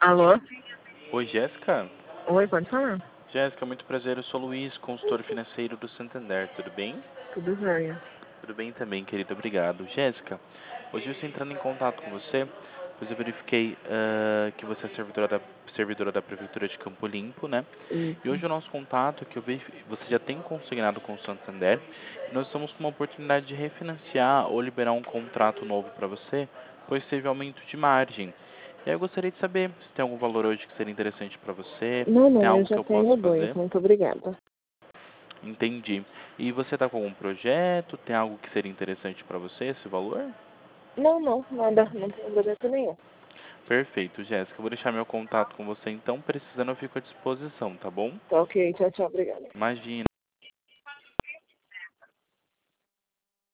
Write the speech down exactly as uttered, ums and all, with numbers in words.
Alô? Oi, Jéssica. Oi, pode falar. Jéssica, muito prazer. Eu sou o Luiz, consultor financeiro do Santander. Tudo bem? Tudo jóia. Tudo bem também, querido. Obrigado. Jéssica, hoje eu estou entrando em contato com você, pois eu verifiquei ah, que você é servidora da, servidora da Prefeitura de Campo Limpo, né? E Isso. hoje o nosso contato é que eu vejo você já tem consignado com o Santander e nós estamos com uma oportunidade de refinanciar ou liberar um contrato novo para você, pois teve aumento de margem. E aí eu gostaria de saber se tem algum valor hoje que seria interessante para você, Não, se tem não, eu algo que já eu possa tenho dois. fazer. Muito obrigada. Entendi. E você está com algum projeto? Tem algo que seria interessante para você, esse valor? Não, não, nada, não tenho boleto nenhum. Perfeito, Jéssica. Eu vou deixar meu contato com você então. Precisando, eu fico à disposição, tá bom? Tá ok, tchau, tchau, obrigada. Imagina.